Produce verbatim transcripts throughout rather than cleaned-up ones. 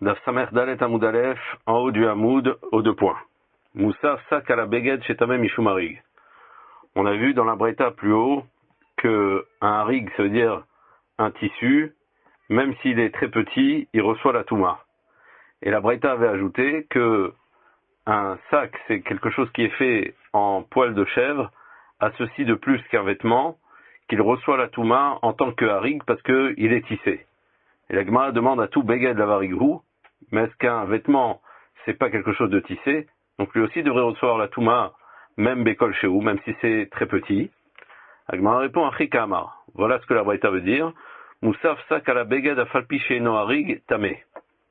Daf Samer Dalet Hamoud Aleph, en haut du Hamoud, aux deux points. Moussaf Sak à la Beged chez Tamem Mishum Harig. On a vu dans la Breita plus haut que un harig, ça veut dire un tissu, même s'il est très petit, il reçoit la Touma. Et la Breita avait ajouté que un sac, c'est quelque chose qui est fait en poil de chèvre, a ceci de plus qu'un vêtement, qu'il reçoit la Touma en tant que harig parce qu'il est tissé. Et la Gemara demande à tout Beged la varigou, mais est-ce qu'un vêtement, c'est pas quelque chose de tissé? Donc lui aussi devrait recevoir la Touma, même Bekol Shehu, même si c'est très petit. La Gemara répond à Chika Amar. Voilà ce que la Braïta veut dire. Moussaf sak à la Beged a falpi sheino harig tamé.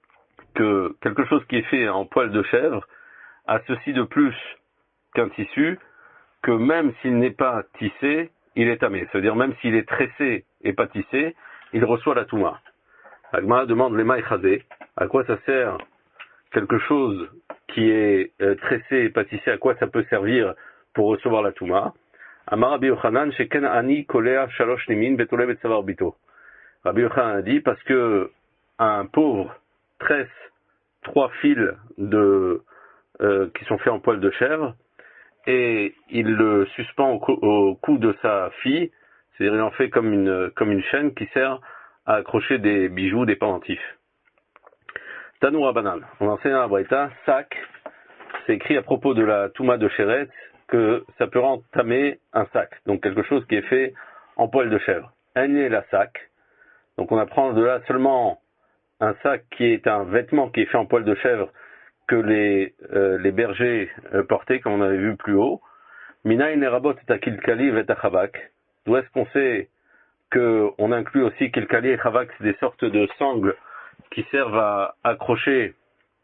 Que quelque chose qui est fait en poil de chèvre a ceci de plus qu'un tissu, que même s'il n'est pas tissé, il est tamé. C'est-à-dire même s'il est tressé et pas tissé, il reçoit la Touma. La Gemara demande les maïchazé, à quoi ça sert quelque chose qui est euh, tressé et pas tissé, à quoi ça peut servir pour recevoir la Touma? Amar Rabbi Yochanan, sheken ani kolea shalosh nimin betole betsavar bito. Rabbi Yochanan a dit parce que un pauvre tresse trois fils de, euh, qui sont faits en poil de chèvre et il le suspend au, cou, au cou de sa fille, c'est-à-dire il en fait comme une, comme une chaîne qui sert à accrocher des bijoux, des pendentifs. Tanoura banal. On enseigne à la Braïta, sac, c'est écrit à propos de la Touma de Chéret que ça peut entamer un sac, donc quelque chose qui est fait en poil de chèvre. Aigné la sac, donc on apprend de là seulement un sac qui est un vêtement qui est fait en poil de chèvre que les, euh, les bergers euh, portaient, comme on avait vu plus haut. Minaï nerabot et akilkali vet achavak. D'où est-ce qu'on sait qu'on inclut aussi kilkali et chavak, c'est des sortes de sangles qui servent à accrocher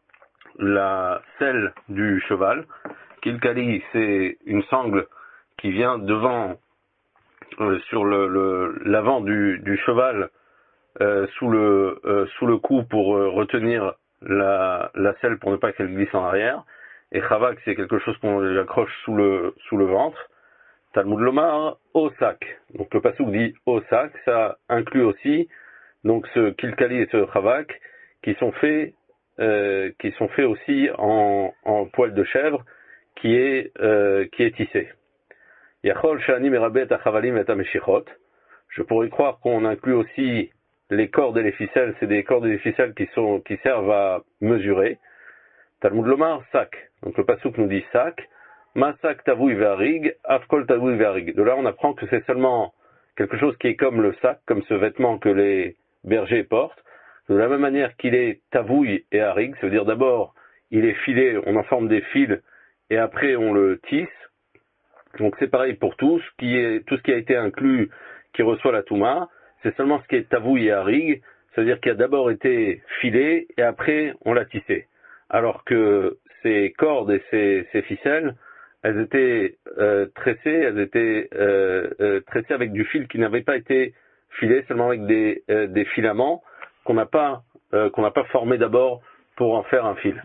la selle du cheval. Kilkali, c'est une sangle qui vient devant, euh, sur le, le, l'avant du, du cheval, euh, sous le, euh, sous le cou pour euh, retenir la, la selle pour ne pas qu'elle glisse en arrière. Et chavak, c'est quelque chose qu'on accroche sous le, sous le ventre. Talmud Lomar, au sac. Donc le passouk dit au sac, ça inclut aussi donc ce kilkali et ce chavak qui sont faits, euh, qui sont faits aussi en, en poil de chèvre qui est, euh, qui est tissé. Yachol shani merabet achavalim et ameshichot. Je pourrais croire qu'on inclut aussi les cordes et les ficelles, c'est des cordes et des ficelles qui sont, qui servent à mesurer. Talmud Lomar, sac. Donc le passouk nous dit sac. Masak tavoui ve'arig, afkol tavoui ve'arig. De là, on apprend que c'est seulement quelque chose qui est comme le sac, comme ce vêtement que les bergers portent. De la même manière qu'il est tavoui et harig, ça veut dire d'abord, il est filé, on en forme des fils, et après on le tisse. Donc c'est pareil pour tout, ce qui est, tout ce qui a été inclus, qui reçoit la Touma, c'est seulement ce qui est tavoui et harig, ça veut dire qu'il a d'abord été filé, et après on l'a tissé. Alors que ces cordes et ces, ces ficelles, elles étaient euh, tressées, elles étaient euh, euh, tressées avec du fil qui n'avait pas été filé, seulement avec des, euh, des filaments qu'on n'a pas euh, qu'on n'a pas formé d'abord pour en faire un fil.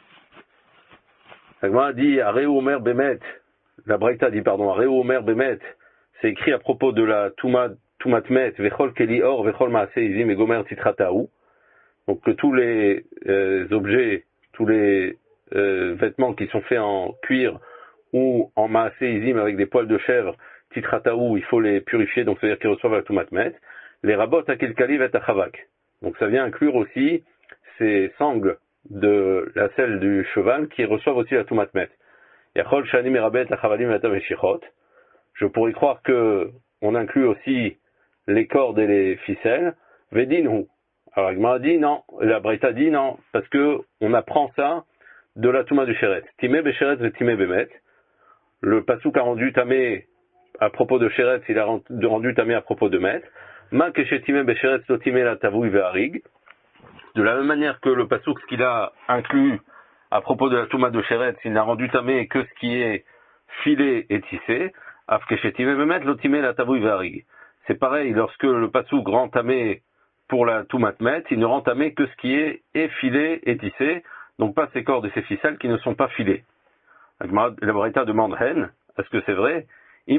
La Gemara dit Areu Omer Bemet, la Braïta dit pardon, Areu Omer Bemet, c'est écrit à propos de la Touma Toumatmet, Vechol Keli Or, Vechol Maase Izim et Gomer Titrataou. Donc que tous les euh, objets, tous les euh, vêtements qui sont faits en cuir ou en maasé izim avec des poils de chèvre, titrataou, il faut les purifier, donc c'est-à-dire qu'ils reçoivent la toumatmet. Les rabots à kilkali vet achavak. Donc ça vient inclure aussi ces sangles de la selle du cheval qui reçoivent aussi la toumatmet. Yachol shani merabet achavalim vet ameshichot. Je pourrais croire que on inclut aussi les cordes et les ficelles. Vedinu. Alors la Gemara dit non, la Braïta dit non, parce que on apprend ça de la Touma du Chéret. Timé besheret ve timé bemet. Le passouk a rendu tamé à propos de Chéret, il a rendu tamé à propos de Met. Ma keshetimé besheret sotimé la tavoui ve'arig. De la même manière que le passouk, ce qu'il a inclus à propos de la Touma de Chéret, il n'a rendu tamé que ce qui est filé et tissé. Af keshetimé bemet lotimé la tavoui ve'arig. C'est pareil, lorsque le passouk rend tamé pour la toumatmet, il ne rend tamé que ce qui est effilé et tissé, donc pas ces cordes et ces ficelles qui ne sont pas filées. La Braïta demande Hen, est-ce que c'est vrai? Si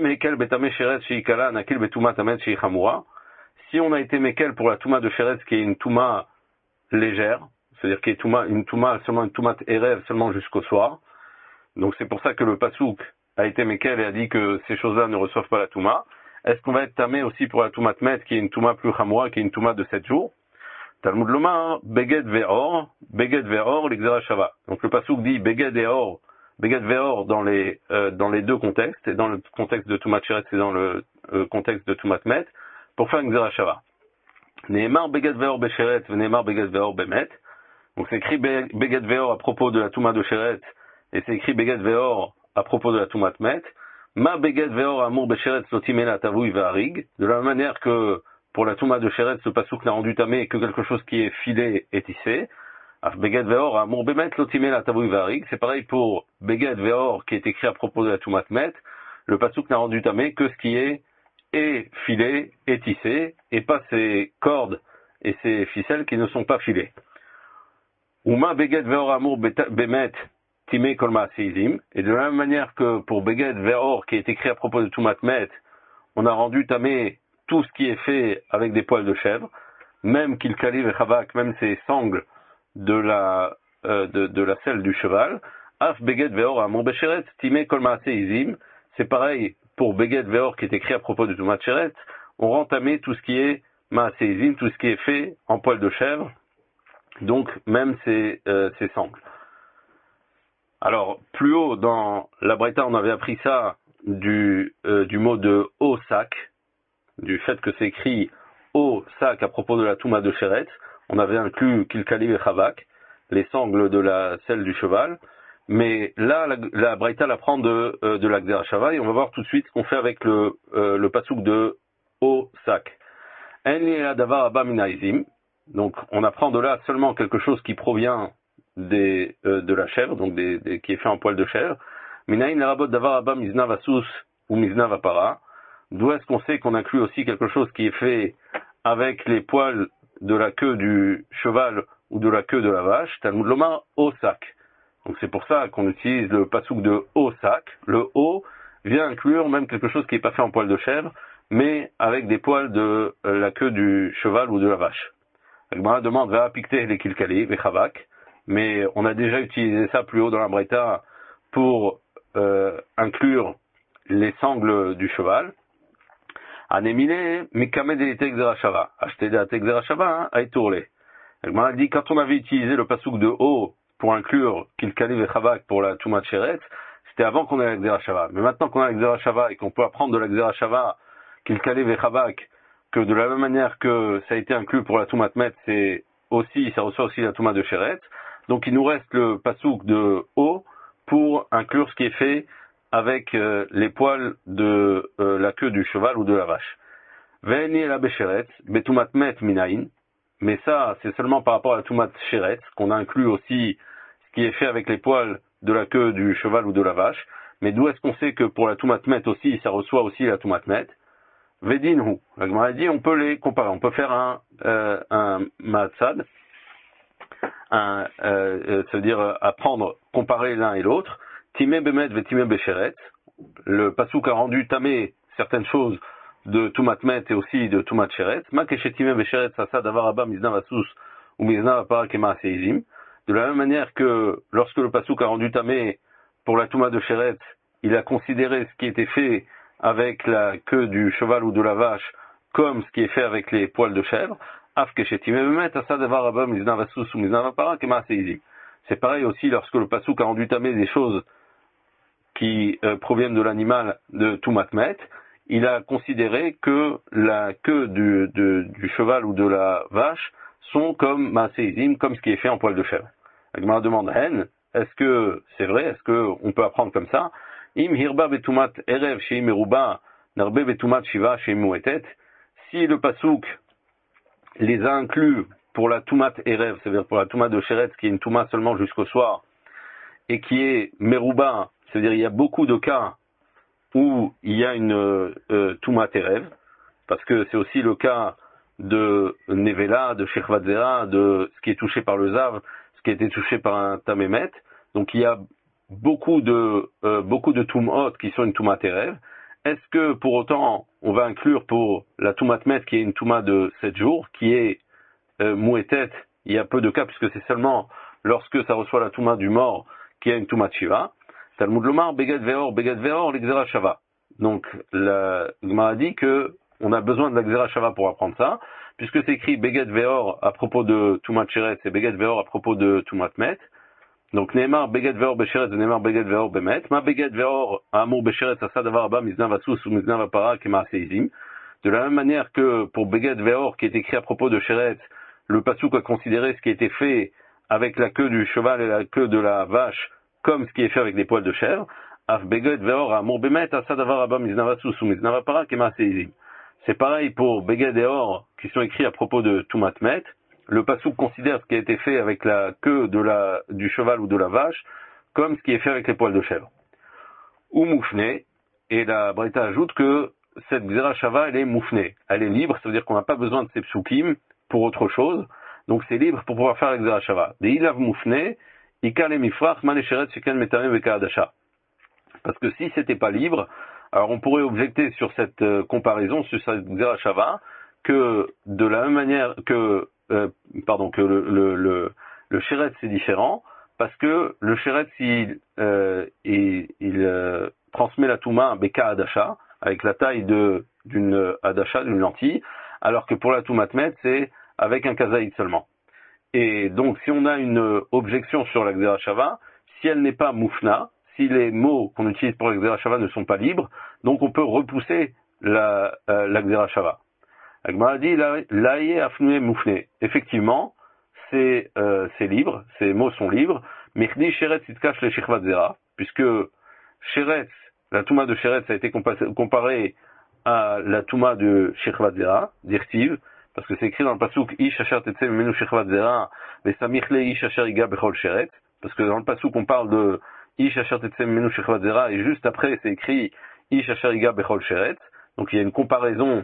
on a été Mekel pour la Touma de Chéret, qui est une Touma légère, c'est-à-dire qui est touma, une touma, seulement une toumat erev, seulement jusqu'au soir. Donc c'est pour ça que le pasouk a été mekel et a dit que ces choses-là ne reçoivent pas la touma. Est-ce qu'on va être tamé aussi pour la toumat met, qui est une touma plus chamoura, qui est une touma de sept jours? Talmud Lomar, beged ve'or, beged ve'or, l'exera shava. Donc le pasouk dit beged ve'or, beged ve'or dans les, euh, dans les deux contextes, et dans le contexte de toumat sheret et dans le euh, contexte de toumat met, pour faire une l'exera shava. Nehemar beged ve'or besheret, nehemar beged ve'or bemet. Donc c'est écrit beged ve'or à propos de la touma de sheret, et c'est écrit beged ve'or à propos de la toumat met. Ma beged ve'or amour besheret slotimela tavui ve'arig. De la même manière que pour la touma de sheret, ce pasouk n'a rendu tamé que quelque chose qui est filé et tissé. Beged ve'or amour bemet slotimela tavui ve'arig. C'est pareil pour beged ve'or qui est écrit à propos de la toumat met. Le pasouk n'a rendu tamé que ce qui est et filé et tissé, et pas ces cordes et ces ficelles qui ne sont pas filées. Uma beged ve'or amour bemet timé kol ma'aseizim. Et de la même manière que pour beged ve'or qui est écrit à propos de toumat met, on a rendu tamé tout ce qui est fait avec des poils de chèvre, même qu'il kaliv et chavak, même ces sangles de la euh, de, de la selle du cheval. Af beged ve'or amour besheret timé kol ma'aseizim. C'est pareil pour beged ve'or qui est écrit à propos de toumat sheret. On rend tamé tout ce qui est ma'aseizim, tout ce qui est fait en poils de chèvre, donc même ces, euh, ces sangles. Alors, plus haut dans la Braïta, on avait appris ça du, euh, du mot de haut sac, du fait que c'est écrit haut sac à propos de la touma de sheret. On avait inclus kilkali et chavak, les sangles de la selle du cheval. Mais là, la, la Braïta l'apprend de, euh, de la Gzera Shava, et on va voir tout de suite ce qu'on fait avec le, euh, le pasouk de haut sac. En li davar abba min ha'ezim. Donc, on apprend de là seulement quelque chose qui provient des, euh, de la chèvre, donc des, des, qui est fait en poil de chèvre. Minaïn rabot davar abba miznav asus ou miznav apara. D'où est-ce qu'on sait qu'on inclut aussi quelque chose qui est fait avec les poils de la queue du cheval ou de la queue de la vache? Talmud Lomar, au sac. Donc c'est pour ça qu'on utilise le pasouk de haut sac. Le haut vient inclure même quelque chose qui n'est pas fait en poil de chèvre, mais avec des poils de euh, la queue du cheval ou de la vache. Agmara demande va apicter les kilkali, les chavak, mais on a déjà utilisé ça plus haut dans la Braïta pour euh, inclure les sangles du cheval. Anemile, mikame de l'exera shava. Acheter de l'exera shava, à étourler. Agmara dit quand on avait utilisé le pasouk de haut pour inclure kilkali et chavak pour la toumat sheret, c'était avant qu'on ait la Gzera Shava. Mais maintenant qu'on a la Gzera Shava et qu'on peut apprendre de la Gzera Shava kilkali et chavak, que de la même manière que ça a été inclus pour la toumat met, c'est aussi, ça reçoit aussi la toumat de sheret. Donc il nous reste le pasouk de haut pour inclure ce qui est fait avec euh, les poils de euh, la queue du cheval ou de la vache. Ve'eni la besheret, betoumat met minaïn. Mais ça, c'est seulement par rapport à la toumat sheret, qu'on a inclus aussi ce qui est fait avec les poils de la queue du cheval ou de la vache. Mais d'où est-ce qu'on sait que pour la toumat met aussi, ça reçoit aussi la toumat met? Vedinhu. La Gemara dit, on peut les comparer. On peut faire un, euh, un matzad, un, euh, c'est-à-dire apprendre, comparer l'un et l'autre. Timé bemet ve timé besheret. Le pasouk a rendu tamé certaines choses de toumat met et aussi de toumat sheret. Ma keshetimé besheret sasa davar abba miznav asus ou miznav apara kema seizim. De la même manière que lorsque le pasouk a rendu tamé pour la toumat de sheret, il a considéré ce qui était fait avec la queue du cheval ou de la vache comme ce qui est fait avec les poils de chèvre. Af keshetimé bemet sasa davar abba miznav asus ou miznav apara kema seizim. C'est pareil aussi lorsque le pasouk a rendu tamé des choses qui euh, proviennent de l'animal de toumat met, il a considéré que la queue du, de, du cheval ou de la vache sont comme maaseizim, comme ce qui est fait en poil de chèvre. La Gemara demande Hen, est-ce que c'est vrai, est-ce qu'on peut apprendre comme ça? Im hirba betumat erev sheim meruba narbe betumat shiva sheim muetet. Si le pasouk les a inclus pour la toumat erev, c'est-à-dire pour la toumat de sheret, qui est une toumat seulement jusqu'au soir, et qui est meruba, c'est-à-dire il y a beaucoup de cas où il y a une euh, toumat erev, parce que c'est aussi le cas de nevela, de shechvat zera, de ce qui est touché par le zav, ce qui a été touché par un tamémet. Donc il y a beaucoup de euh, beaucoup de tumot qui sont une toumat erev. Est-ce que pour autant on va inclure pour la toumat met qui est une toumat de sept jours, qui est euh, mouetet il y a peu de cas, puisque c'est seulement lorsque ça reçoit la Touma du mort qu'il y a une Touma de Shiva. Talmud Lomar, Beged Veor, Beged Veor, l'Exera Shava. Donc, la Gemara dit que on a besoin de l'Exera Shava pour apprendre ça, puisque c'est écrit Beged Veor à propos de Touma Sheret et Beged Veor à propos de Touma Met. Donc, Neymar Beged Veor Besheret et Neymar Beged Veor Bemet. Ma Beged Veor Amour Besheret, Asa Davar Abba, Mizna Vasus ou Mizna Vapara, Kema Seizim. De la même manière que pour Beged Veor, qui est écrit à propos de Sheret, le Passouk a considéré ce qui a été fait avec la queue du cheval et la queue de la vache, comme ce qui est fait avec des poils de chèvre. Af Beged Veor Amour Bemet, Asa Davar Abba, Mizna Vasus ou Mizna Vapara, Kema Seizim. C'est pareil pour Beged et Or, qui sont écrits à propos de Toumat Met. Le Passouk considère ce qui a été fait avec la queue de la, du cheval ou de la vache, comme ce qui est fait avec les poils de chèvre. Ou Moufne, et la Braïta ajoute que cette Xera Shava, elle est Moufne. Elle est libre, ça veut dire qu'on n'a pas besoin de ces psukim pour autre chose. Donc c'est libre pour pouvoir faire la Xera Shava. Des Ilav Moufne, Ika le Mifrach, Manesheret, Sheken Metame, Veka Adasha. Parce que si c'était pas libre, alors on pourrait objecter sur cette euh, comparaison, sur cette Xera Shava, que de la même manière que Euh, pardon, que le, le, le, le Sheret c'est différent, parce que le Sheret il, euh, il, il euh, transmet la Touma un Beka Adasha, avec la taille de, d'une Adasha, d'une lentille, alors que pour la Toumat Met, c'est avec un Kazaïd seulement. Et donc, si on a une objection sur la Xera Shava, si elle n'est pas Moufna, si les mots qu'on utilise pour la Xera Shava ne sont pas libres, donc on peut repousser la, euh, la Xera Shava. Agmara dit laïe afnoué moufné. Effectivement, c'est euh, c'est libre, ces mots sont libres. Mechdi sheret sitkash le shichvat zera, puisque sheret, la touma de sheret, ça a été comparé à la touma de shichvat zera, d'irtiv, parce que c'est écrit dans le pasuk ish asher tetze menu shichvat zera, vesamichle ish asher iga bechol sheret, parce que dans le pasuk on parle de ish asher tetze menu shichvat zera, et juste après c'est écrit ish asher iga bechol sheret. Donc il y a une comparaison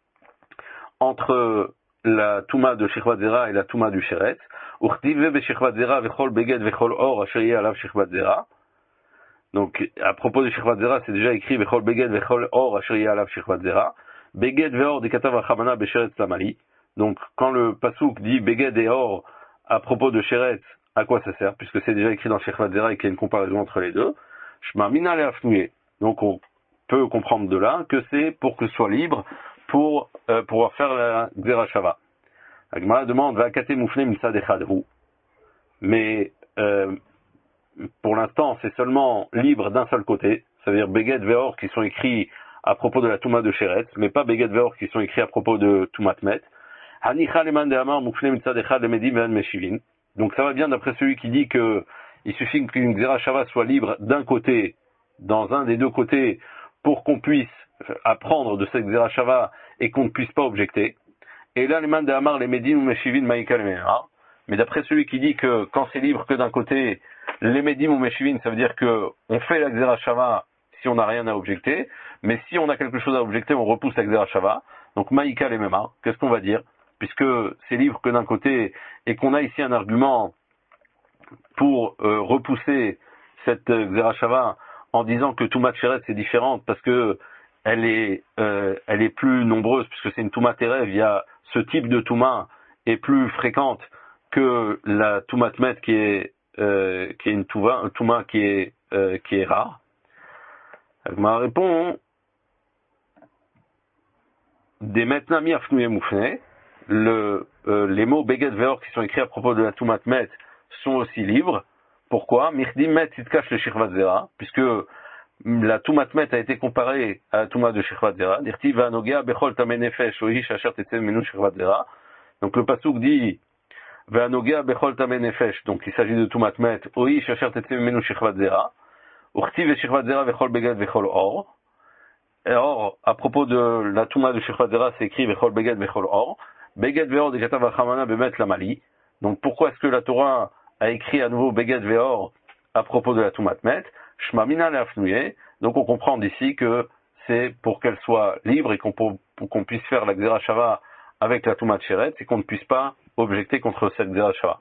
entre la Touma de Shechvat Zera et la Touma du Sheret. Uchtive be Shechvat Zera vechol beged vechol or asher alav Shechvat Zera. Donc, à propos de Shechvat Zera, c'est déjà écrit vechol beged vechol or asher alav Shechvat Zera. Beged veor de katav achamana be Sheret Samali. Donc, quand le pasuk dit beged et or à propos de Sheret, à quoi ça sert? Puisque c'est déjà écrit dans Shechvat Zera et qu'il y a une comparaison entre les deux. Shma mina le afnouye. Donc, on peut comprendre de là que c'est pour que ce soit libre pour euh, pouvoir faire la Xera Shava. Agmara demande va kate moufne misa dechadhu. Mais euh, pour l'instant, c'est seulement libre d'un seul côté, c'est-à-dire Beged Veor qui sont écrits à propos de la Touma de Sheret, mais pas Beged Veor qui sont écrits à propos de Toumat Met. Hanicha leman de amar moufne misa dechad lemedim ve'an meshivin. Donc ça va bien d'après celui qui dit que il suffit qu'une Xera Shava soit libre d'un côté, dans un des deux côtés, pour qu'on puisse apprendre de cette Xera Shava et qu'on ne puisse pas objecter. Et là, les man de Hamar, les Médines ou Meshivin, Maïka, les Ménara. Mais d'après celui qui dit que quand c'est libre que d'un côté, les Médines ou Meshivin, ça veut dire que on fait la Xera Shava si on n'a rien à objecter, mais si on a quelque chose à objecter, on repousse la Xera Shava. Donc Maïka, les Ménara, qu'est-ce qu'on va dire? Puisque c'est libre que d'un côté, et qu'on a ici un argument pour euh, repousser cette euh, Xera Shava en disant que Toumat Sheret c'est différente parce que elle est, euh, elle est plus nombreuse puisque c'est une Touma Terev, il y a ce type de Touma est plus fréquente que la Toumat Met qui est, euh, qui est une Touma, un Touma qui est, euh, qui est rare. Ma réponse, des Metnami Afnouye Moufne, le, euh, les mots Beged Veor qui sont écrits à propos de la Toumat Met sont aussi libres. Pourquoi? Mirdi Met Sitkash le Shirvat Zera, puisque la Toumat Met a été comparée à la Touma de Shirvat Zera. Dirti va Nogea Bechol Tamenefesh Oish Asher Tetzel Menu Shirvat Zera. Donc le pasuk dit va Nogea Bechol Tamenefesh. Donc il s'agit de Toumat Met Oish Asher Tetzel Menu Shirvat Zera. Urti ve Shirvat Zera Vechol Beged Vechol Or. Et or, à propos de la Touma de Shirvat Zera, c'est écrit Vechol Beged Vechol Or. Beged Veor de Katav Achamana Bemet Lamali. Donc pourquoi est-ce que la Torah a écrit à nouveau Beged Veor à propos de la Toumat Met? Shma mina leafnouye. Donc on comprend d'ici que c'est pour qu'elle soit libre et qu'on, pour, pour qu'on puisse faire la Xera Shava avec la Toumat Sheret et qu'on ne puisse pas objecter contre cette Xera Shava.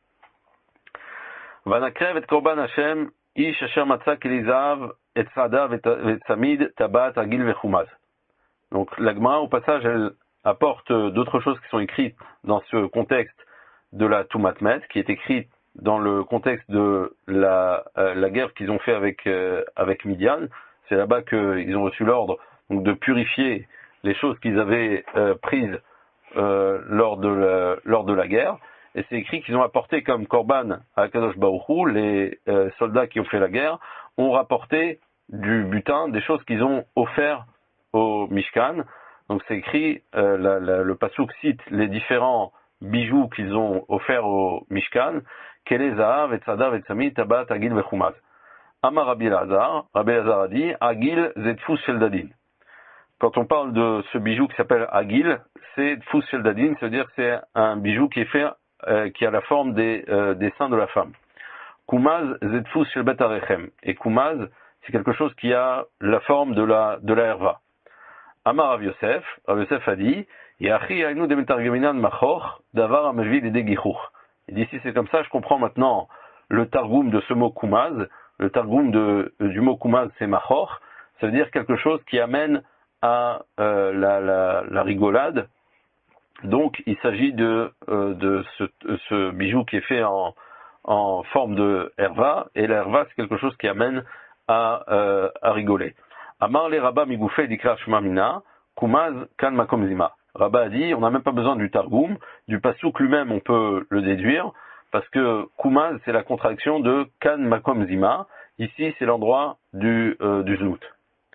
Vanakrev et Korban Hashem ish asher matza kelizav et tzadav et samid tabat agil vechumaz. Donc la Gemara au passage elle apporte d'autres choses qui sont écrites dans ce contexte de la Toumatmet, qui est écrite dans le contexte de la, euh, la guerre qu'ils ont fait avec, euh, avec Midian. C'est là-bas qu'ils ont reçu l'ordre donc, de purifier les choses qu'ils avaient euh, prises euh, lors, de la, lors de la guerre. Et c'est écrit qu'ils ont apporté comme Korban à Kadosh Baruch Hu, les euh, soldats qui ont fait la guerre, ont rapporté du butin, des choses qu'ils ont offert au Mishkan. Donc c'est écrit, euh, la, la, le Pasuk cite les différents bijoux qu'ils ont offerts au Mishkan, Kele Zahav, Etzadav, Etzami, Tabat, Agil, Vechumaz. Amar Rabbi Elazar, Rabbi Elazar a dit, Agil, Zetfus Sheldadin. Quand on parle de ce bijou qui s'appelle Agil, c'est Tfus Sheldadin, c'est-à-dire que c'est un bijou qui est fait, euh, qui a la forme des, euh, des seins de la femme. Kumaz, Zetfus Shelbet Arechem. Et Kumaz, c'est quelque chose qui a la forme de la, de la herva. Amar Rav Yosef, Rav Yosef a dit, Yachi Ainu de Metargeminan Machor, Davar Amajvid et Degichur. Il dit, si c'est comme ça, je comprends maintenant le targum de ce mot Kumaz. Le targum de, du mot Kumaz, c'est Machor. Ça veut dire quelque chose qui amène à euh, la, la, la rigolade. Donc, il s'agit de, euh, de ce, ce bijou qui est fait en, en forme de herva. Et la herva, c'est quelque chose qui amène à, euh, à rigoler. Amar le Rabba Migoufé dikra shma mina, Kumaz kan makom zima. Rabba a dit, on n'a même pas besoin du targum, du pasouk lui-même on peut le déduire, parce que Kumaz c'est la contraction de kan makom zima. Ici c'est l'endroit du, euh, du znout.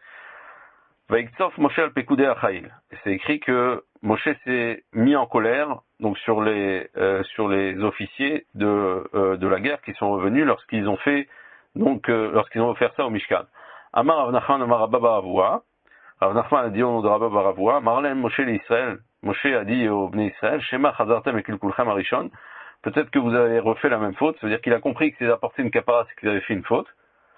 Vaiktsof Moshe al pekudei achail. C'est écrit que Moshe s'est mis en colère donc sur les, euh, sur les officiers de, euh, de la guerre qui sont revenus lorsqu'ils ont fait, donc, euh, lorsqu'ils ont offert ça au Mishkan. Amar Rav Nachman Amar Rabba Baravua. Rav Nachman a dit au nom de Rabba Baravua, Marlem Moshe l'Israël. Moshe a dit au Bnei Israël, Shema Chazartem ekil kulchem arishon. Peut-être que vous avez refait la même faute. C'est-à-dire qu'il a compris que s'ils apportaient une capara, c'est qu'ils avaient fait une faute.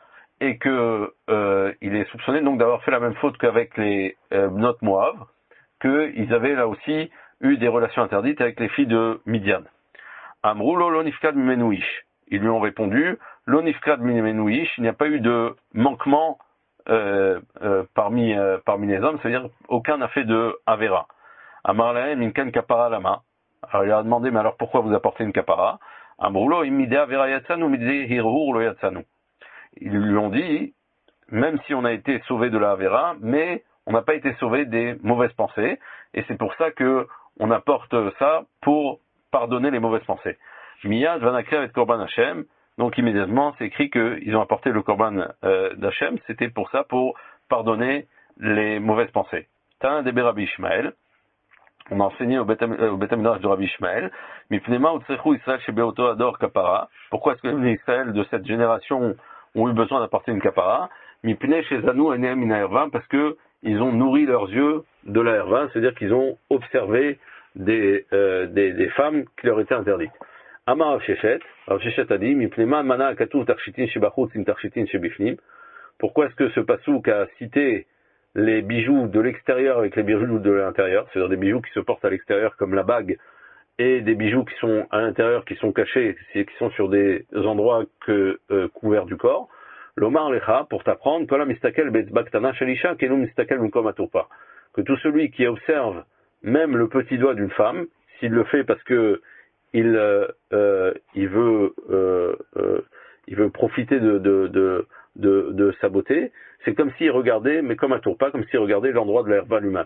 Et que euh, il est soupçonné donc d'avoir fait la même faute qu'avec les euh, Bnot Moav, qu'ils avaient là aussi eu des relations interdites avec les filles de Midian. Amroulo lonifkad mimenouish. Ils lui ont répondu, lonifkad mimenouish, il n'y a pas eu de manquement euh, euh, parmi, euh, parmi les hommes, c'est-à-dire aucun n'a fait de avera. Amarlahem inkan kapara lama. Alors il a demandé, mais alors pourquoi vous apportez une kapara? Amroulo imide avera yatsanu mide hirur lo yatsanu. Ils lui ont dit, même si on a été sauvé de la avera, mais on n'a pas été sauvé des mauvaises pensées, et c'est pour ça que on apporte ça pour pardonner les mauvaises pensées. Miyad vanakre avec korban Hashem, donc immédiatement c'est écrit qu'ils ont apporté le korban euh, d'Hashem, c'était pour ça, pour pardonner les mauvaises pensées. T'as un des Rabbi Ishmael, on a enseigné au Beth Midrash de Rabbi Ishmael, Mipnema utzrechu Israël chez Beoto Ador Kapara. Pourquoi est-ce que les Israël de cette génération ont eu besoin d'apporter une kapara? Mipne chez Zanou Enehem Ina Herva, parce que ils ont nourri leurs yeux de la herva, c'est-à-dire qu'ils ont observé des, euh, des, des femmes qui leur étaient interdites. Amar Rav Shechet, Rav Shechet a dit, Mipnema Mana Akatu Tarchitin Shebachut Sim Tarchitin Shebifnim. Pourquoi est-ce que ce pasouk a cité les bijoux de l'extérieur avec les bijoux de l'intérieur, c'est-à-dire des bijoux qui se portent à l'extérieur comme la bague, et des bijoux qui sont à l'intérieur, qui sont cachés, qui sont sur des endroits que, euh, couverts du corps. L'Omar Lecha, pour t'apprendre, Kola Mistakel Betzbaktana Shalisha, Kenu Mistakel Mukom Aturpa. Que tout celui qui observe même le petit doigt d'une femme, s'il le fait parce que il, euh, euh, il veut, euh, euh, il veut profiter de, de, de, de, de sa beauté, c'est comme s'il regardait, mais comme un tourpa, comme s'il regardait l'endroit de l'herba lui-même.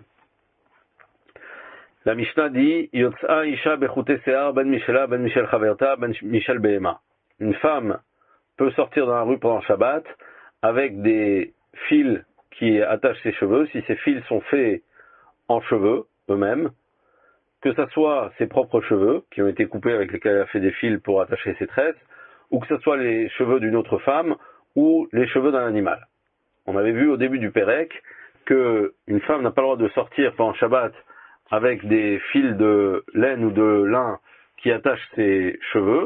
La Mishnah dit, Yotza Isha Bechute Sear Ben Mishela Ben Michel Chaverta Ben Michel Behema. Une femme peut sortir dans la rue pendant Shabbat avec des fils qui attachent ses cheveux, si ces fils sont faits en cheveux eux-mêmes, que ce soit ses propres cheveux qui ont été coupés avec lesquels elle a fait des fils pour attacher ses tresses, ou que ce soit les cheveux d'une autre femme ou les cheveux d'un animal. On avait vu au début du Pérec qu'une femme n'a pas le droit de sortir pendant Shabbat avec des fils de laine ou de lin qui attachent ses cheveux.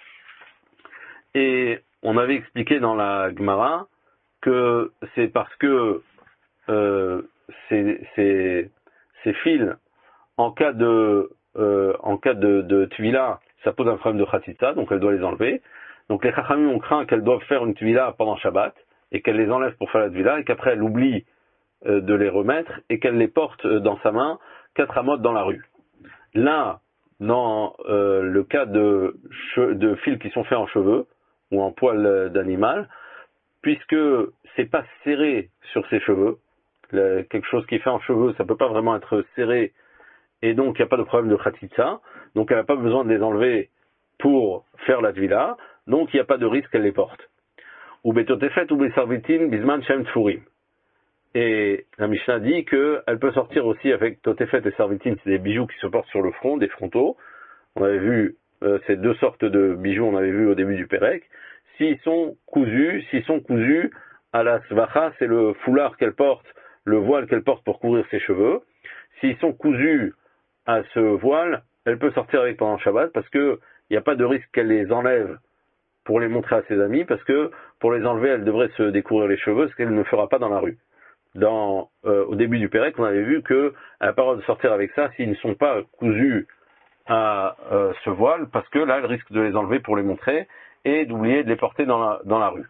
Et on avait expliqué dans la Gemara que c'est parce que euh, ces, ces, ces fils, en cas de euh, en cas de, de tvila, ça pose un problème de khatita, donc elle doit les enlever. Donc les chachamim ont craint qu'elle doive faire une tvila pendant Shabbat et qu'elle les enlève pour faire la tvila et qu'après elle oublie euh, de les remettre et qu'elle les porte dans sa main quatre amotes dans la rue. L'un dans euh, le cas de, de fils qui sont faits en cheveux ou en poil d'animal, puisque c'est pas serré sur ses cheveux. Le, quelque chose qui est fait en cheveux, ça peut pas vraiment être serré, et donc il n'y a pas de problème de khatitsa, donc elle n'a pas besoin de les enlever pour faire la tvila, donc il n'y a pas de risque qu'elle les porte. Ou betotefet ou besarvitin bisman shem tfurim. Et la Mishnah dit qu'elle peut sortir aussi avec totefet et sarvitin, c'est des bijoux qui se portent sur le front, des frontaux. On avait vu euh, ces deux sortes de bijoux, on avait vu au début du Pérec. S'ils sont cousus, s'ils sont cousus à la svacha, c'est le foulard qu'elle porte, le voile qu'elle porte pour couvrir ses cheveux. S'ils sont cousus à ce voile, elle peut sortir avec pendant Shabbat parce que il n'y a pas de risque qu'elle les enlève pour les montrer à ses amis, parce que pour les enlever, elle devrait se découvrir les cheveux, ce qu'elle ne fera pas dans la rue. Dans, euh, au début du Pérec, on avait vu qu'elle n'a pas le droit de sortir avec ça s'ils ne sont pas cousus à euh, ce voile, parce que là, elle risque de les enlever pour les montrer et d'oublier de les porter dans la, dans la rue.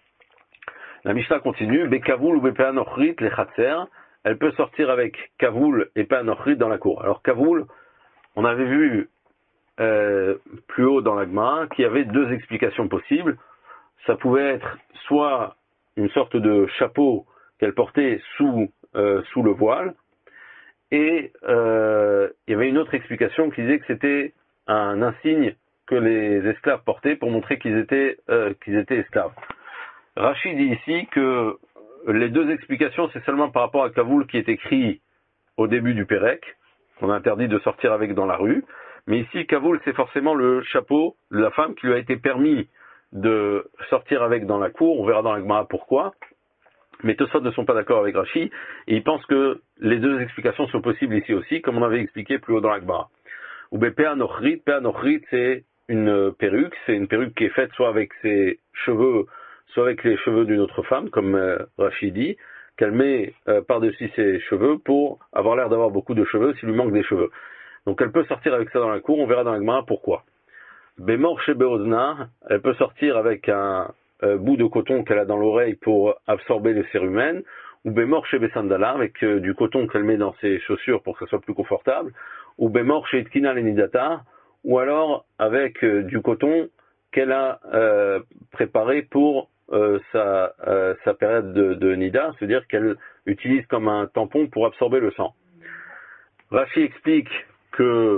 La Mishnah continue, Bekavoul ou Bepeanochrit, les Khatser, elle peut sortir avec Kavoul et Peanochrit dans la cour. Alors Kavoul, on avait vu euh, plus haut dans la Gemara qu'il y avait deux explications possibles. Ça pouvait être soit une sorte de chapeau qu'elle portait sous, euh, sous le voile, et euh, il y avait une autre explication qui disait que c'était un insigne que les esclaves portaient pour montrer qu'ils étaient, euh, qu'ils étaient esclaves. Rachid dit ici que les deux explications, c'est seulement par rapport à Kavoul qui est écrit au début du Pérec, qu'on interdit de sortir avec dans la rue, mais ici Kavoul c'est forcément le chapeau de la femme qui lui a été permis de sortir avec dans la cour. On verra dans la Gemara pourquoi. Mais Tosfot ne sont pas d'accord avec Rashi, et ils pensent que les deux explications sont possibles ici aussi, comme on avait expliqué plus haut dans la Gemara. Ou bien Peanochrit, Peanochrit c'est une perruque, c'est une perruque qui est faite soit avec ses cheveux, soit avec les cheveux d'une autre femme, comme euh, Rashi dit, qu'elle met euh, par-dessus ses cheveux pour avoir l'air d'avoir beaucoup de cheveux s'il lui manque des cheveux. Donc elle peut sortir avec ça dans la cour, on verra dans la Gemara pourquoi. Bémor chez Beoznar, elle peut sortir avec un euh, bout de coton qu'elle a dans l'oreille pour absorber le cérumen, ou Bémor chez Besandala, avec euh, du coton qu'elle met dans ses chaussures pour que ce soit plus confortable, ou Bémor chez Itkina Lenidata, ou alors avec euh, du coton qu'elle a euh, préparé pour euh, sa, euh, sa période de, de Nida, c'est-à-dire qu'elle utilise comme un tampon pour absorber le sang. Rashi explique que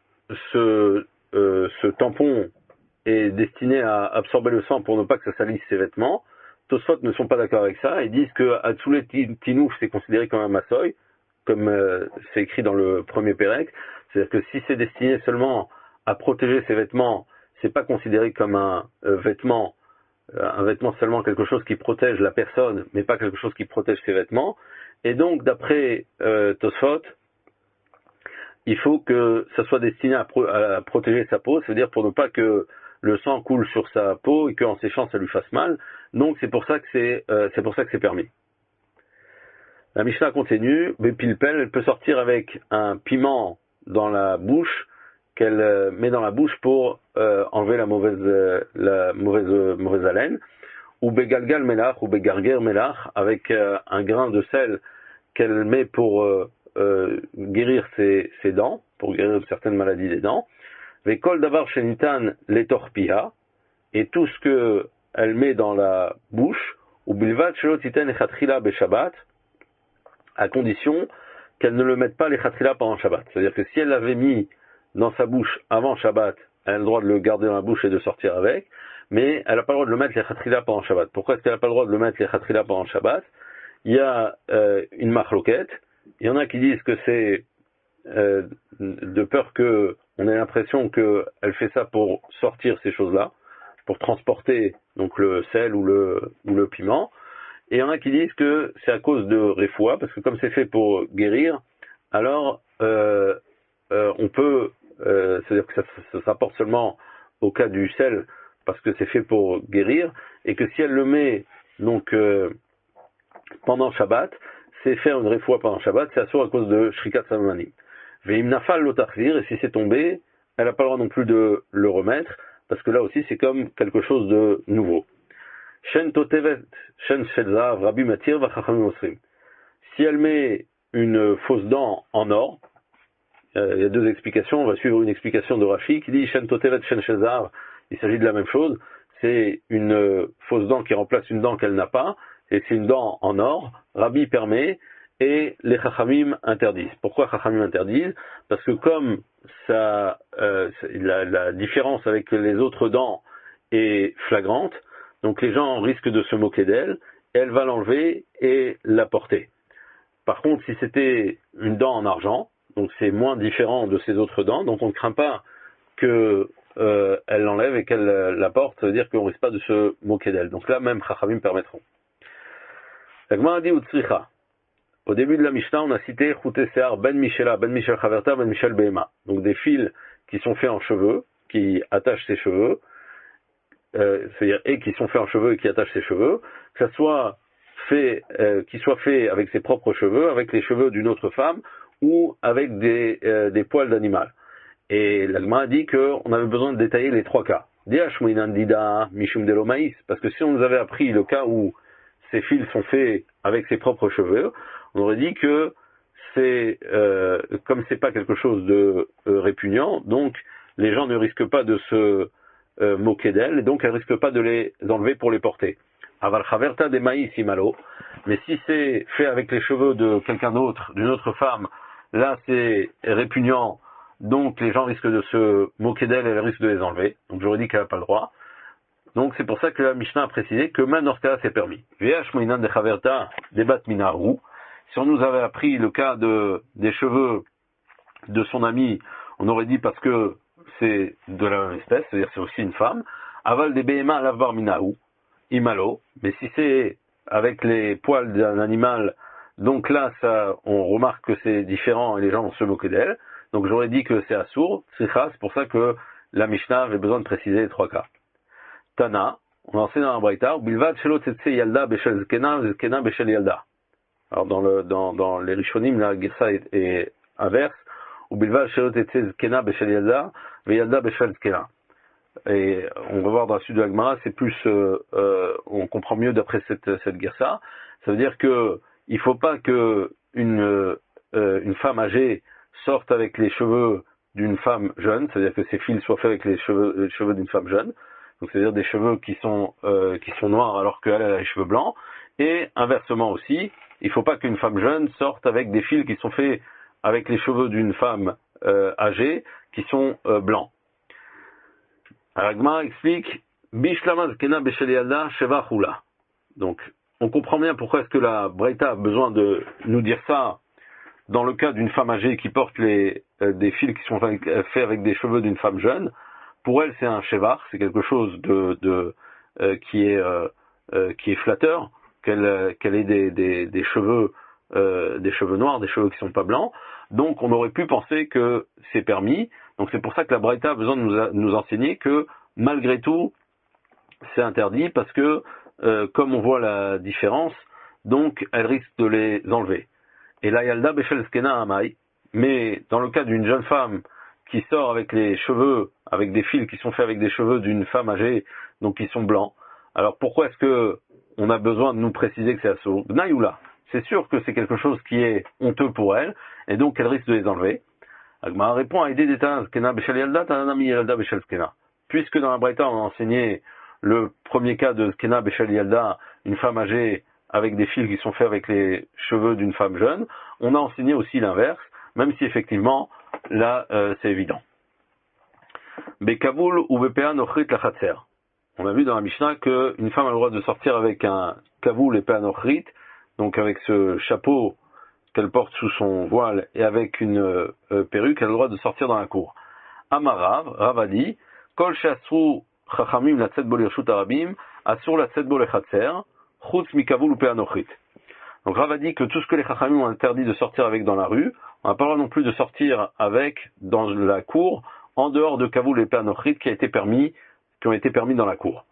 ce Euh, ce tampon est destiné à absorber le sang pour ne pas que ça salisse ses vêtements. Tosfot ne sont pas d'accord avec ça et disent que Hatsoulé Tinouf c'est considéré comme un massoï, comme euh, c'est écrit dans le premier Pérec. C'est-à-dire que si c'est destiné seulement à protéger ses vêtements, c'est pas considéré comme un euh, vêtement, euh, un vêtement seulement quelque chose qui protège la personne, mais pas quelque chose qui protège ses vêtements. Et donc, d'après euh, Tosfot, il faut que ça soit destiné à, pro- à protéger sa peau, c'est-à-dire pour ne pas que le sang coule sur sa peau et qu'en séchant ça lui fasse mal. Donc c'est pour ça que c'est euh, c'est pour ça que c'est permis. La Mishnah continue, Bepilpel, elle peut sortir avec un piment dans la bouche qu'elle euh, met dans la bouche pour euh, enlever la mauvaise euh, la mauvaise euh, mauvaise haleine, ou Begalgal melach ou Begarger melach avec euh, un grain de sel qu'elle met pour euh, Euh, guérir ses, ses dents, pour guérir certaines maladies des dents. Vekol davar shenitan letorpia, et tout ce que elle met dans la bouche, ou bilvat shelo titen echatchila beshabbat, à condition qu'elle ne le mette pas l'echatchila pendant Shabbat. C'est-à-dire que si elle l'avait mis dans sa bouche avant Shabbat, elle a le droit de le garder dans la bouche et de sortir avec, mais elle n'a pas le droit de le mettre l'echatchila pendant Shabbat. Pourquoi est-ce qu'elle n'a pas le droit de le mettre l'echatchila pendant Shabbat? Il y a euh, une machloquette. Il y en a qui disent que c'est euh, de peur que on ait l'impression qu'elle fait ça pour sortir ces choses-là, pour transporter donc le sel ou le ou le piment. Et il y en a qui disent que c'est à cause de Refoua, parce que comme c'est fait pour guérir, alors euh, euh, on peut, euh, c'est-à-dire que ça, ça s'apporte seulement au cas du sel, parce que c'est fait pour guérir, et que si elle le met donc euh, pendant Shabbat, c'est faire une refoua pendant Shabbat, c'est assuré à cause de Shrikat Samamanim. Veim nafal lotarzir, et si c'est tombé, elle n'a pas le droit non plus de le remettre, parce que là aussi c'est comme quelque chose de nouveau. Shen totevet, shen shelzav, rabbi matir, vachachamim osrim. Si elle met une fausse dent en or, il y a deux explications. On va suivre une explication de Rashi qui dit Shen Totevet Shen Shezar. Il s'agit de la même chose. C'est une fausse dent qui remplace une dent qu'elle n'a pas. Et c'est une dent en or. Rabbi permet et les Chachamim interdisent. Pourquoi Chachamim interdisent? Parce que comme ça, euh, la, la différence avec les autres dents est flagrante, donc les gens risquent de se moquer d'elle, et elle va l'enlever et la porter. Par contre, si c'était une dent en argent, donc c'est moins différent de ces autres dents, donc on ne craint pas que euh, elle l'enlève et qu'elle la porte, ça veut dire qu'on ne risque pas de se moquer d'elle. Donc là, même Chachamim permettront. La Gemara dit Utsricha. Au début de la Mishnah, on a cité Chouté Sear Ben Michela, Ben Michel Chaverta, Ben Michel Behema. Donc des fils qui sont faits en cheveux, qui attachent ses cheveux, euh, c'est-à-dire et qui sont faits en cheveux et qui attachent ses cheveux, que ça soit fait, euh, qui soit fait avec ses propres cheveux, avec les cheveux d'une autre femme, ou avec des, euh, des poils d'animal. Et l'Agma a dit qu'on avait besoin de détailler les trois cas. Parce que si on nous avait appris le cas où ces fils sont faits avec ses propres cheveux, on aurait dit que c'est euh, comme c'est pas quelque chose de euh, répugnant, donc les gens ne risquent pas de se euh, moquer d'elles, et donc elles risquent pas de les enlever pour les porter. Aval chaverta de maïs imalo, mais si c'est fait avec les cheveux de quelqu'un d'autre, d'une autre femme, là c'est répugnant, donc les gens risquent de se moquer d'elles et elles risquent de les enlever. Donc j'aurais dit qu'elle n'a pas le droit. Donc c'est pour ça que la Mishnah a précisé que même dans ce cas-là c'est permis. Vh moinan de chaverta debat minaru. Si on nous avait appris le cas de, des cheveux de son ami, on aurait dit parce que c'est de la même espèce, c'est-à-dire c'est aussi une femme. Aval des behema lavbar minahu, imalo. Mais si c'est avec les poils d'un animal, donc là ça, on remarque que c'est différent et les gens vont se moquer d'elle. Donc j'aurais dit que c'est assourd, c'est pour ça que la Mishnah avait besoin de préciser les trois cas. Tana, on enseigne dans la Braïta, bilvad shelo tsetse yalda beshel zkena, zkena beshel yalda. Alors dans le dans dans les Rishonim, la Gersa est, est inverse. Ou bilval shelo tsetse zkena beshel yalda, veyalda beshel zkena. Et on va voir dans la suite de la Gemara, c'est plus, euh, euh, on comprend mieux d'après cette cette Gersa. Ça veut dire que il faut pas que une euh, une femme âgée sorte avec les cheveux d'une femme jeune, c'est-à-dire que ses fils soient faits avec les cheveux les cheveux d'une femme jeune. Donc c'est-à-dire des cheveux qui sont euh, qui sont noirs alors qu'elle a les cheveux blancs. Et inversement aussi, il ne faut pas qu'une femme jeune sorte avec des fils qui sont faits avec les cheveux d'une femme euh, âgée qui sont euh, blancs. Agma explique Bishlama zkena beshel yalda sheva chula. Donc on comprend bien pourquoi est-ce que la Braïta a besoin de nous dire ça dans le cas d'une femme âgée qui porte les euh, des fils qui sont faits avec des cheveux d'une femme jeune. Pour elle, c'est un shevar, c'est quelque chose de, de euh, qui est euh, euh, qui est flatteur, qu'elle qu'elle ait des, des, des cheveux euh, des cheveux noirs, des cheveux qui sont pas blancs. Donc, on aurait pu penser que c'est permis. Donc, c'est pour ça que la Braïta a besoin de nous, a, nous enseigner que malgré tout, c'est interdit parce que euh, comme on voit la différence, donc elle risque de les enlever. Et la yalda beshel skena amai, mais dans le cas d'une jeune femme qui sort avec les cheveux, avec des fils qui sont faits avec des cheveux d'une femme âgée, donc qui sont blancs. Alors pourquoi est-ce que on a besoin de nous préciser que c'est assourd? Gnaïoula, c'est sûr que c'est quelque chose qui est honteux pour elle, et donc elle risque de les enlever. Agma répond à aider des tanas skena beshel yalda, tanami yalda beshel skena. Puisque dans la Braïta on a enseigné le premier cas de skena beshel yalda, une femme âgée avec des fils qui sont faits avec les cheveux d'une femme jeune, on a enseigné aussi l'inverse, même si effectivement là, euh, c'est évident. Bekaboul ou Bepea nochrit la chatser. On a vu dans la Mishnah qu'une femme a le droit de sortir avec un kaboul et Pea nochrit, donc avec ce chapeau qu'elle porte sous son voile et avec une euh, perruque, elle a le droit de sortir dans la cour. Amarav, Rav a dit, Kol she'asru chachamim la tzet bo lirshut arabim, asur la tzet bo le chatser, chutz mi kaboul ou Pea nochrit. Donc Rav a dit que tout ce que les chachamim ont interdit de sortir avec dans la rue, on n'a pas le droit non plus de sortir avec dans la cour, en dehors de Kavoul et Péanochrit qui a été permis, qui ont été permis dans la cour.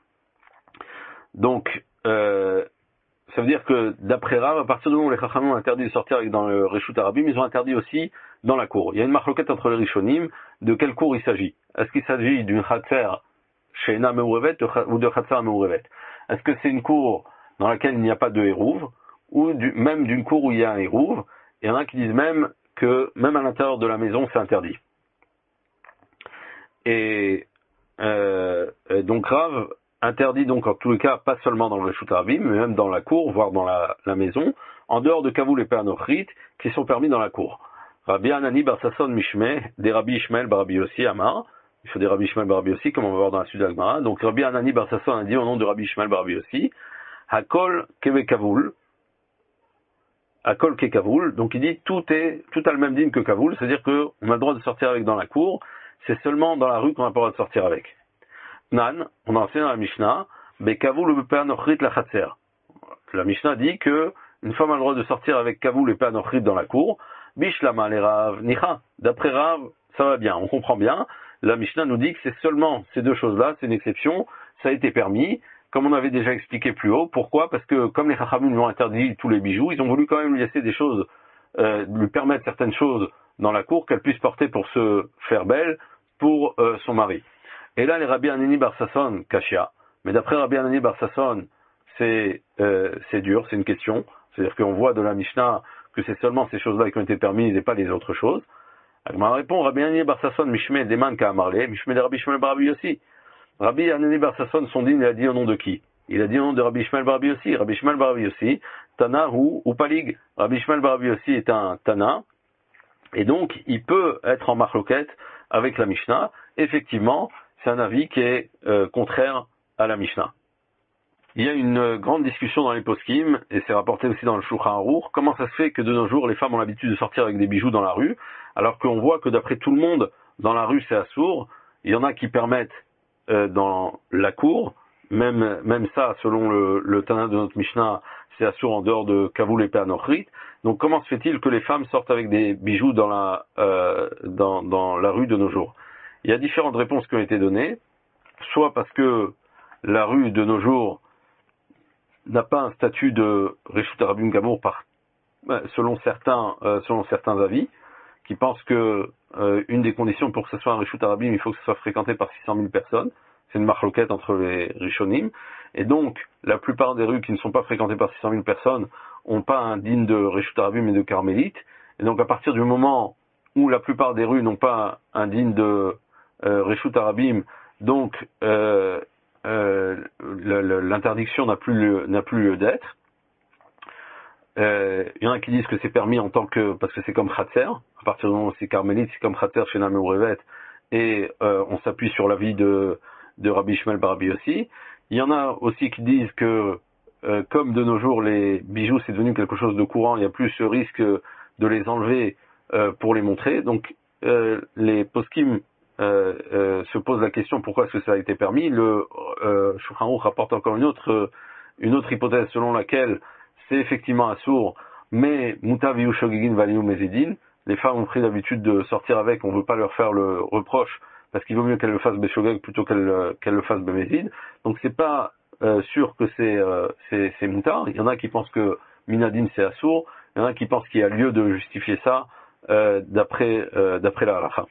Donc, euh, ça veut dire que d'après Rav, à partir du moment où les Chachamim ont interdit de sortir avec dans le Reshut Arabim, ils ont interdit aussi dans la cour. Il y a une marloquette entre les Rishonim, de quelle cour il s'agit. Est-ce qu'il s'agit d'une Chatser Sheina Meurevet ou de Chatser Meurevet? Est-ce que c'est une cour dans laquelle il n'y a pas de Hérouv, ou du, même d'une cour où il y a un Hérouv? Il y en a qui disent même que même à l'intérieur de la maison, c'est interdit. Et euh, donc Rav interdit donc en tous les cas, pas seulement dans le Reshut Harabim, mais même dans la cour, voire dans la, la maison, en dehors de Kavoul et Pe'anochrit, qui sont permis dans la cour. Rabbi Hanani bar Sasson Mishmeh, des Rabbi Ishmael bar Rabbi Yossi Amar, il faut des Rabbi Ishmael bar Rabbi Yossi, comme on va voir dans la suite de la Gemara. Donc Rabbi Hanani bar Sasson a dit au nom de Rabbi Ishmael bar Rabbi Yossi, Hakol Keve Kavoul, Hakol Ke Kavoul, donc il dit tout est, tout a le même dîme que Kavoul, c'est-à-dire qu'on a le droit de sortir avec dans la cour, c'est seulement dans la rue qu'on n'a pas le droit de sortir avec. Nan, on a enseigné dans la Mishnah, Be Kavoul ou Pe'anochrit la Chatser. La Mishnah dit que une femme a le droit de sortir avec Kavoul et Pe'anochrit dans la cour, Bishlama les Rav Nicha. D'après Rav, ça va bien, on comprend bien. La Mishnah nous dit que c'est seulement ces deux choses-là, c'est une exception, ça a été permis, comme on avait déjà expliqué plus haut. Pourquoi? Parce que comme les Chachamim lui ont interdit tous les bijoux, ils ont voulu quand même lui laisser des choses, euh, lui permettre certaines choses dans la cour qu'elle puisse porter pour se faire belle pour euh, son mari. Et là, les Rabbi Hanani bar Sasson, Kashia. Mais d'après Rabbi Hanani bar Sasson, c'est euh, c'est dur, c'est une question. C'est-à-dire qu'on voit de la Mishnah que c'est seulement ces choses-là qui ont été permises et pas les autres choses. Agma répond, Rabbi Hanani bar Sasson, Mishmeh Deman Ka Amarle, Mishmeh de Rabbi Ishmael bar Rabbi Yossi. Rabbi Hanani bar Sasson, son dîne, il a dit au nom de qui? Il a dit au nom de Rabbi Ishmael bar Rabbi Yossi. Rabbi Ishmael bar Rabbi Yossi, Tana ou, ou Palig. Rabbi Ishmael bar Rabbi Yossi est un Tana, et donc il peut être en marloquette avec la Mishnah. Effectivement, c'est un avis qui est euh, contraire à la Mishnah. Il y a une euh, grande discussion dans les poskim, et c'est rapporté aussi dans le Shulchan Aruch, comment ça se fait que de nos jours les femmes ont l'habitude de sortir avec des bijoux dans la rue, alors qu'on voit que d'après tout le monde, dans la rue c'est assourd, il y en a qui permettent euh, dans la cour, même même ça, selon le, le Tana de notre Mishnah, c'est assourd en dehors de Kavoul et Pe'anochrit. Donc comment se fait-il que les femmes sortent avec des bijoux dans la, euh, dans, dans la rue de nos jours? Il y a différentes réponses qui ont été données, soit parce que la rue de nos jours n'a pas un statut de Reshut Harabim Gamour par, selon certains, euh, selon certains avis, qui pensent que euh, une des conditions pour que ce soit un Reshut Harabim, il faut que ce soit fréquenté par six cent mille personnes. C'est une marloquette entre les Rishonim. Et donc, la plupart des rues qui ne sont pas fréquentées par six cent mille personnes n'ont pas un digne de Reshut Harabim et de Carmélite. Et donc, à partir du moment où la plupart des rues n'ont pas un digne de euh, Reshut Harabim, donc euh, euh, l'interdiction n'a plus lieu, n'a plus lieu d'être. Euh, il y en a qui disent que c'est permis en tant que, parce que c'est comme Khatser. À partir du moment où c'est Carmélite, c'est comme Khatser chez Namé ou Revet. Et euh, on s'appuie sur l'avis de de Rabbi Ishmael bar Rabbi Yossi. Il y en a aussi qui disent que euh, comme de nos jours les bijoux c'est devenu quelque chose de courant, il n'y a plus ce risque de les enlever euh, pour les montrer. Donc euh, les poskim euh, euh, se posent la question pourquoi est-ce que ça a été permis. Le euh, Shulchan Aruch rapporte encore une autre une autre hypothèse selon laquelle c'est effectivement assourd, mais Mutav Yu Shogigin Valiu Mezidin, les femmes ont pris l'habitude de sortir avec, on ne veut pas leur faire le reproche parce qu'il vaut mieux qu'elle le fasse Beshogeg plutôt qu'elle qu'elle le fasse Bemezid. Donc c'est pas euh, sûr que c'est euh, c'est, c'est Moutar. Il y en a qui pensent que Minadin c'est assourd, il y en a qui pensent qu'il y a lieu de justifier ça euh, d'après euh, d'après la halacha.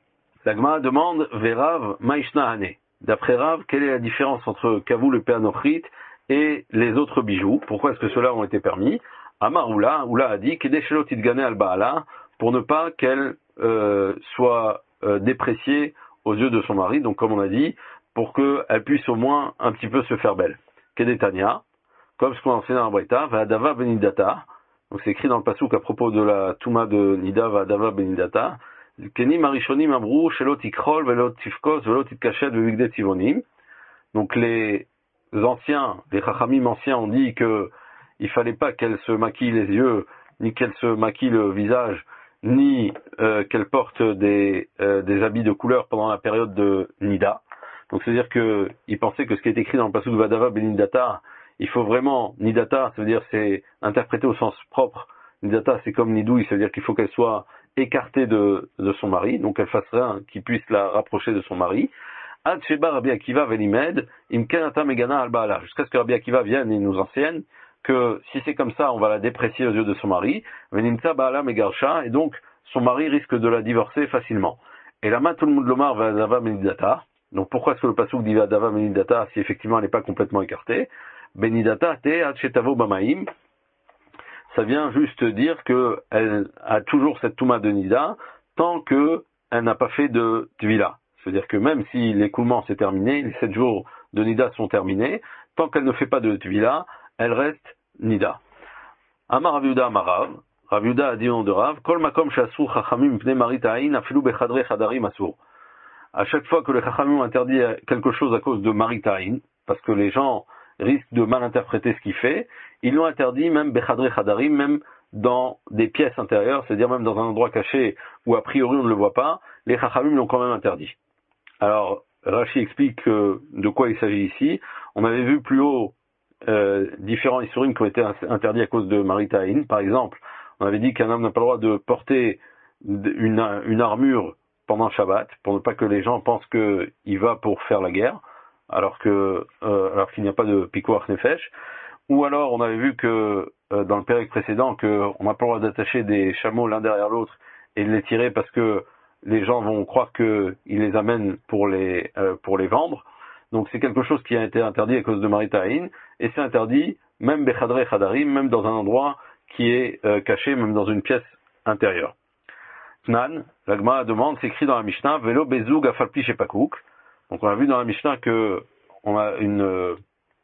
La Gemara demande Verav Maishna Hane. D'après Rav, quelle est la différence entre Kavoul et Pe'anochrit et les autres bijoux? Pourquoi est-ce que ceux-là ont été permis? Amar Oula, Oula a dit Kedeshelo Tidgane al Baala, pour ne pas qu'elle euh, soit euh, dépréciée aux yeux de son mari, donc comme on a dit, pour qu'elle puisse au moins un petit peu se faire belle. Kedetania, comme ce qu'on a enseigné dans la Braïta, Va'adava benidata, donc c'est écrit dans le pasouk à propos de la Touma de Nida, Va'adava benidata, Keni marishonim amrou, shelo tikrol, velo tifkos, velo titkachet, vevigde tivonim. Donc les anciens, les chachamim anciens ont dit que il fallait pas qu'elle se maquille les yeux, ni qu'elle se maquille le visage, ni euh, qu'elle porte des, euh, des habits de couleur pendant la période de Nida. Donc c'est-à-dire que ils pensaient que ce qui est écrit dans le passage de Vadava Benidata, il faut vraiment, Nidata, ça veut dire c'est interprété au sens propre. Nidata c'est comme Nidoui, ça veut dire qu'il faut qu'elle soit écartée de, de son mari, donc qu'elle fasse rien qui puisse la rapprocher de son mari. Ad Sheba Rabbi Akiva Velimed, Imkenata Megana Al-Baala, jusqu'à ce que Rabbi Akiva vienne et nous enseigne que si c'est comme ça, on va la déprécier aux yeux de son mari, Venimta Baala Megarsha, et donc son mari risque de la divorcer facilement. Et là, tout le monde l'omar Vadava Benidata. Donc pourquoi est-ce que le pasuk dit Vadava Benidata si effectivement elle n'est pas complètement écartée? Benidata te Ad Shetavo Bamaim, ça vient juste dire qu'elle a toujours cette Touma de Nida tant qu'elle n'a pas fait de Tvila. C'est-à-dire que même si l'écoulement s'est terminé, les sept jours de Nida sont terminés, tant qu'elle ne fait pas de Tvila, elle reste Nida. Amar Rav Yehuda Amar Rav, Rav Yehuda a dit au nom de Rav, Kol makom she'asur chachamim pnei marit ha'in afilu bechadrei chadarim asur. À chaque fois que les chachamim ont interdit quelque chose à cause de marit ha'in, parce que les gens risquent de mal interpréter ce qu'il fait, ils l'ont interdit même bechadrei chadarim, même dans des pièces intérieures, c'est-à-dire même dans un endroit caché où a priori on ne le voit pas, les chachamim l'ont quand même interdit. Alors, Rashi explique euh, de quoi il s'agit ici. On avait vu plus haut euh, différents historiques qui ont été interdits à cause de marit ha'in. Par exemple, on avait dit qu'un homme n'a pas le droit de porter une, une armure pendant Shabbat, pour ne pas que les gens pensent qu'il va pour faire la guerre, alors que euh, alors qu'il n'y a pas de pikuach nefesh. Ou alors, on avait vu que euh, dans le pérec précédent, qu'on n'a pas le droit d'attacher des chameaux l'un derrière l'autre et de les tirer parce que les gens vont croire qu'ils les amènent pour les euh, pour les vendre. Donc c'est quelque chose qui a été interdit à cause de marit ha'in, et c'est interdit même bechadrei chadarim, même dans un endroit qui est euh, caché, même dans une pièce intérieure. Tnan, la Gemara demande, c'est écrit dans la Mishnah, velo bezug afalpi shepakouk. Donc on a vu dans la Mishnah que on a une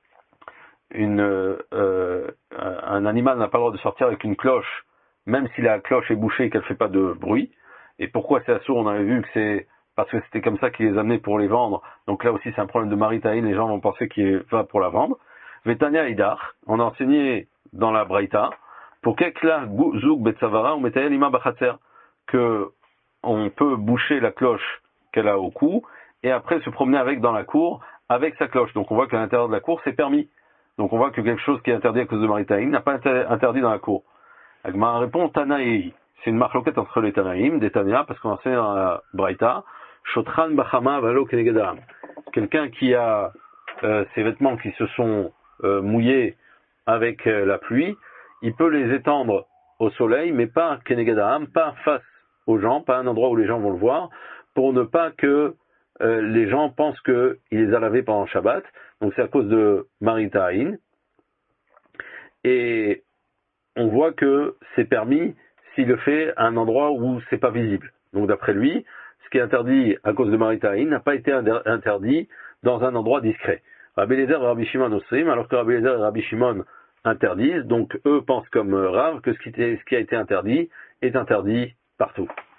une euh, un animal n'a pas le droit de sortir avec une cloche, même si la cloche est bouchée et qu'elle fait pas de bruit. Et pourquoi c'est assourd? On avait vu que c'est parce que c'était comme ça qu'ils les amenaient pour les vendre. Donc là aussi c'est un problème de marit ha'in, les gens vont penser qu'il va pour la vendre. Vetania idar, on a enseigné dans la Braïta, pour kekla zouk betsavara ou metayel ima bachatzer, que on peut boucher la cloche qu'elle a au cou et après se promener avec dans la cour avec sa cloche. Donc on voit qu'à l'intérieur de la cour c'est permis. Donc on voit que quelque chose qui est interdit à cause de marit ha'in n'a pas été interdit dans la cour. Agma répond Tanaï. C'est une marloquette entre les Tanaïm, des Tania, parce qu'on enseigne dans la Braïta, Shotran Bachama Valo Kenegedam. Quelqu'un qui a euh, ses vêtements qui se sont euh, mouillés avec euh, la pluie, il peut les étendre au soleil, mais pas Kenegedam, pas face aux gens, pas un endroit où les gens vont le voir, pour ne pas que euh, les gens pensent qu'il les a lavés pendant Shabbat. Donc c'est à cause de marit ha'in. Et on voit que c'est permis s'il le fait à un endroit où c'est pas visible. Donc d'après lui, ce qui est interdit à cause de marit ha'in n'a pas été interdit dans un endroit discret. Rabbi Eliezer et Rabbi Shimon osrim, alors que Rabbi Eliezer et Rabbi Shimon interdisent, donc eux pensent comme Rav que ce qui, ce qui a été interdit est interdit partout.